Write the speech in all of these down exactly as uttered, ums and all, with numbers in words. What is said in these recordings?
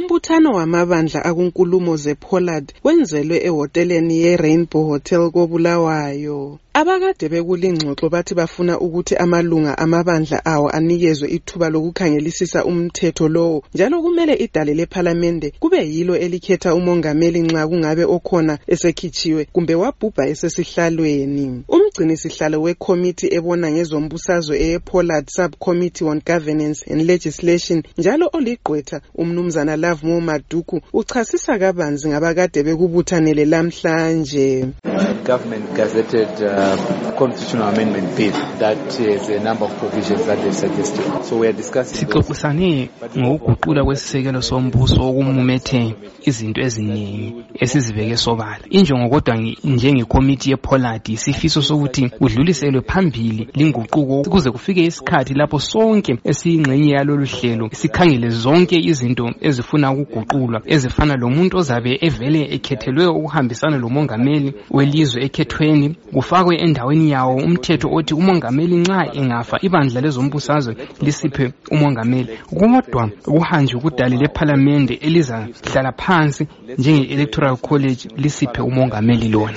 Umbuthano wamabandla akunkulumo zePollard wenzelwe ehoteleni ye-Rainbow Hotel koBulawayo. Abakade bekulingxoxo bathi bafuna ukuthi amalunga amabandla awo anikezwe ithuba lokukhangelisisa umthetho lowo, njalo kumele idale lephalamende kube yilo elikhetha umongameli nxa kungabe okhona esekhitshiwe kumbe wabhubha esesihlalweni. Umgcini sihlalo wekomiti ebona ngezombusazwe ePollard Subcommittee on Governance and Legislation njalo oligqwetha umnumzana Lovemore Maduku uchasisa kabanzi ngabakade bekubuthanele lamhlanje. Government gazetted uh, constitutional amendment bill that has a number of provisions that they suggested. So we are discussing. Sixoxisane ngokuguqula kwesisekelo sombuso okumumethe izinto eziningi esizibeke sobala. Injongo kodwa njengekomiti yePollard sifiso sokuthi kudluliselwe phambili linguquko kuze kufike isikhathi lapho sonke esiyingxenye yalolu hlelo sikhangele zonke izinto ezifuna ukuguqulwa ezifana lomuntu ozabe evele ekhethelwe ukuhambisana lomongameli welizwe ekhethweni kufakwe endaweni yawo umthetho othi umongameli nxa engafa ibandla lezombusazwe lisiphe umongameli, kodwa kuhanjwe ukudali lephalamende elizahlala phansi njenge-electoral college lisiphe umongameli lona.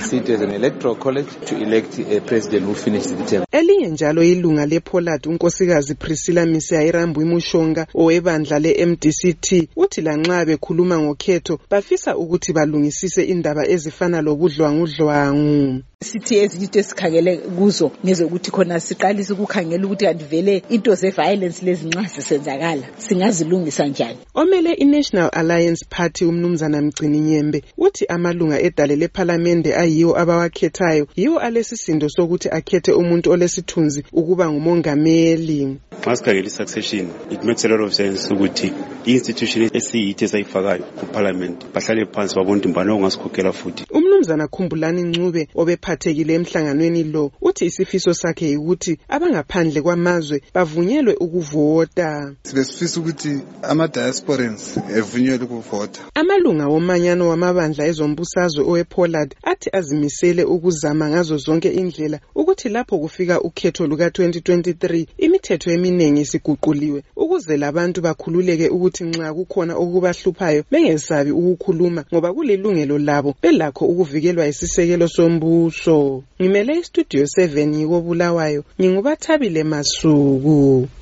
Elinye njalo ilunga lePollard unkosikazi Priscilla Misiya Mushonga owebandla le-M D C T uthi lanxa bekhuluma ngokhetho bafisa ukuthi balungisise indaba ezifana lobudlwangudlwangu. Sithi ezinto esikhangele kuzo ngezokuthi khona siqalise ukukhangela ukuthi andivele into ze-violence lezi nxa zisenzakala singazilungisa njani. Omele i-National Alliance Party umnumzana Mgcini Nyembe uthi amalunga edale lephalamende ayiwo abawakhethayo yiwo alesisindo sokuthi akhethe umuntu olesithunzi ukuba ngumongameli. Masikhangela i-succession, it makes a lot of sense ukuthi i-institution esiyithi esayifakayo kuparliament bahlale phansi babonke mbani ongasikhokhela futhi. Umnumzana Khumbulani Ncube obephathekile emhlanganweni lo uthi isifiso sakhe ukuthi abangaphandle kwamazwe bavunyelwe ukuvota. Sibesifisa ukuthi ama-diasporans evunyelwe ukuvota. Amalunga womanyano wamabandla ezombusazwe owePollard athi azimisele ukuzama ngazo zonke indlela ukuthi lapho kufika ukhetho luka twenty twenty-three imithetho eminingi isiguquliwe ukuze labantu bakhululeke ukuthi nxa kukhona okubahluphayo bengesabi ukukhuluma ngoba kulilungelo labo belakho ukuvikelwa isisekelo sombuso. Ngimele istudio seven yiko Bulawayo, ngingubathabile Masuku.